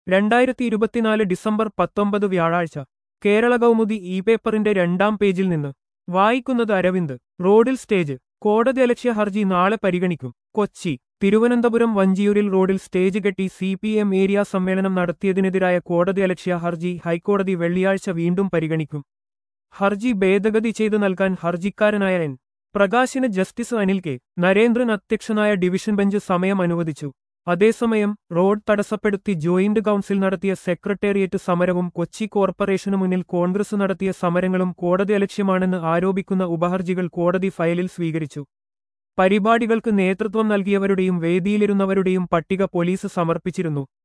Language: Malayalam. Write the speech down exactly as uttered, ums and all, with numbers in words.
രണ്ടായിരത്തി ഇരുപത്തിനാല് ഡിസംബർ പത്തൊമ്പത് വ്യാഴാഴ്ച കേരള കൗമുദി ഇ പേപ്പറിന്റെ രണ്ടാം പേജിൽ നിന്ന് വായിക്കുന്നത് അരവിന്ദ്. റോഡിൽ സ്റ്റേജ് കോടതിയലക്ഷ്യ ഹർജി നാളെ പരിഗണിക്കും. കൊച്ചി തിരുവനന്തപുരം വഞ്ചിയൂരിൽ റോഡിൽ സ്റ്റേജ് കെട്ടി സി പി എം ഏരിയ സമ്മേളനം നടത്തിയതിനെതിരായ കോടതിയലക്ഷ്യ ഹർജി ഹൈക്കോടതി വെള്ളിയാഴ്ച വീണ്ടും പരിഗണിക്കും. ഹർജി ഭേദഗതി ചെയ്തു നൽകാൻ ഹർജിക്കാരനായ എൻ പ്രകാശിന് ജസ്റ്റിസ് അനിൽ കെ നരേന്ദ്രൻ അധ്യക്ഷനായ ഡിവിഷൻ ബെഞ്ച് സമയം അനുവദിച്ചു. അതേസമയം റോഡ് തടസ്സപ്പെടുത്തി ജോയിന്റ് കൗൺസിൽ നടത്തിയ സെക്രട്ടേറിയറ്റ് സമരവും കൊച്ചി കോർപ്പറേഷനു മുന്നിൽ കോൺഗ്രസ് നടത്തിയ സമരങ്ങളും കോടതിയലക്ഷ്യമാണെന്ന് ആരോപിക്കുന്ന ഉപഹർജികൾ കോടതി ഫയലിൽ സ്വീകരിച്ചു. പരിപാടികൾക്ക് നേതൃത്വം നൽകിയവരുടെയും വേദിയിലിരുന്നവരുടെയും പട്ടിക പോലീസ് സമർപ്പിച്ചിരുന്നു.